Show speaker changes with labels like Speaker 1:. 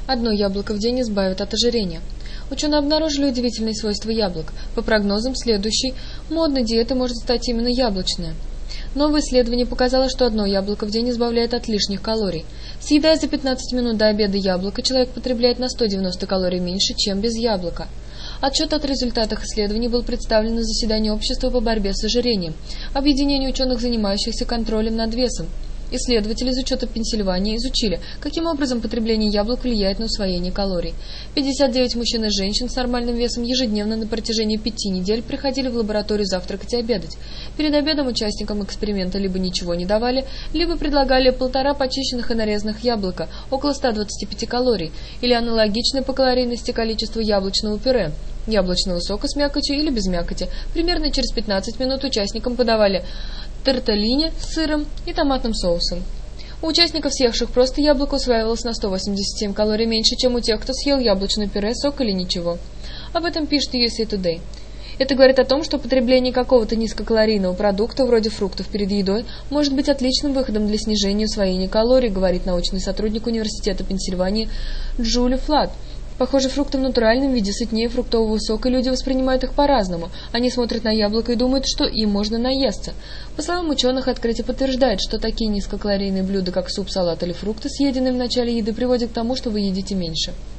Speaker 1: Одно яблоко в день избавит от ожирения. Ученые обнаружили удивительные свойства яблок. По прогнозам, следующей модной диетой может стать именно яблочная. Новое исследование показало, что одно яблоко в день избавляет от лишних калорий. Съедая за 15 минут до обеда яблоко, человек потребляет на 190 калорий меньше, чем без яблока. Отчет о результатах исследований был представлен на заседании общества по борьбе с ожирением, объединение ученых, занимающихся контролем над весом. Исследователи из учета Пенсильвании изучили, каким образом потребление яблок влияет на усвоение калорий. 59 мужчин и женщин с нормальным весом ежедневно на протяжении 5 недель приходили в лабораторию завтракать и обедать. Перед обедом участникам эксперимента либо ничего не давали, либо предлагали 1,5 почищенных и нарезанных яблока, около 125 калорий, или аналогичное по калорийности количеству яблочного пюре, яблочного сока с мякотью или без мякоти. Примерно через 15 минут участникам подавали тортеллини с сыром и томатным соусом. У участников, съевших просто яблоко, усваивалось на 187 калорий меньше, чем у тех, кто съел яблочное пюре, сок или ничего. Об этом пишет USA Today. Это говорит о том, что потребление какого-то низкокалорийного продукта, вроде фруктов перед едой, может быть отличным выходом для снижения усвоения калорий, говорит научный сотрудник Университета Пенсильвании Джули Флат. Похоже, фрукты в натуральном виде сытнее фруктового сока, и люди воспринимают их по-разному. Они смотрят на яблоко и думают, что им можно наесться. По словам ученых, открытие подтверждает, что такие низкокалорийные блюда, как суп, салат или фрукты, съеденные в начале еды, приводят к тому, что вы едите меньше.